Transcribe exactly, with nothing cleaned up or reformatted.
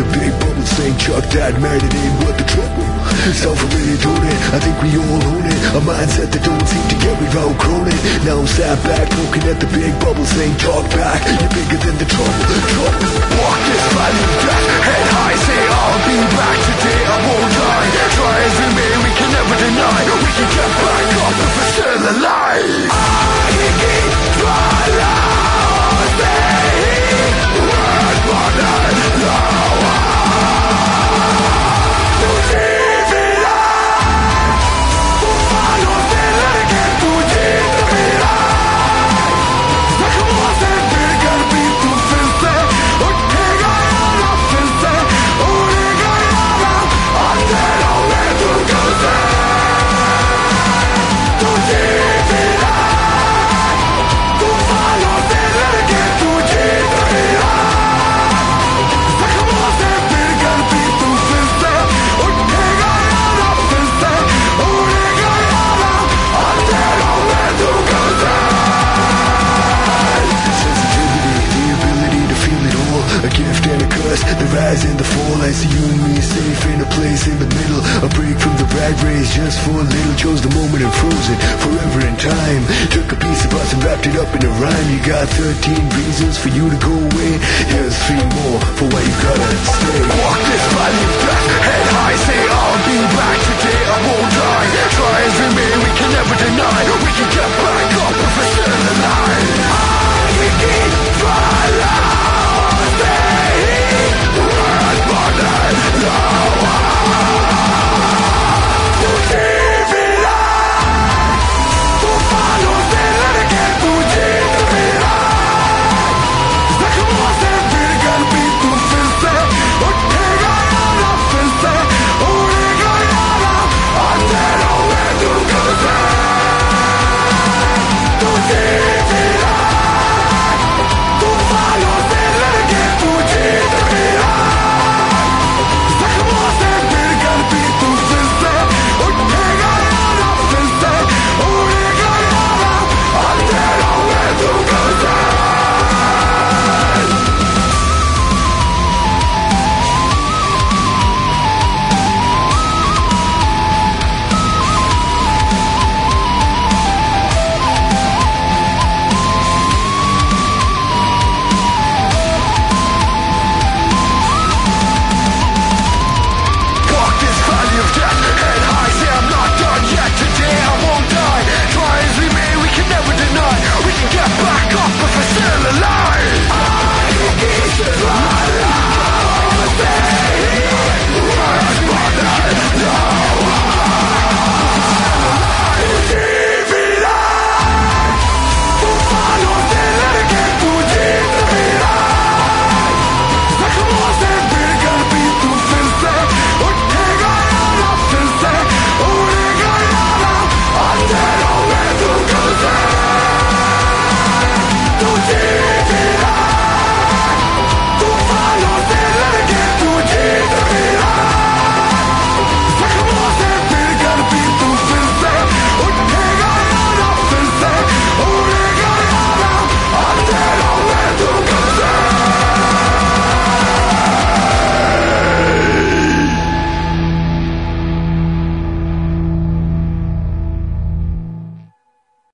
a big bubble saying chuck that man, it ain't worth the trouble. Self-really doing it, I think we all own it. A mindset that don't seem to get we've outgrown it. Now I'm sat back looking at the big bubble saying talk back, you're bigger than the trouble. Trouble, walk this valley of death, head high, say I'll be back today, I won't die. Try as we may, we can never deny, we can get back up if we're still alive. I need my love, stay word for that love. A gift and a curse, the rise and the fall. I see you and me safe in a place in the middle. A break from the rat race just for a little. Chose the moment and froze it forever in time. Took a piece of us and wrapped it up in a rhyme. You got thirteen reasons for you to go away. Here's three more for why you got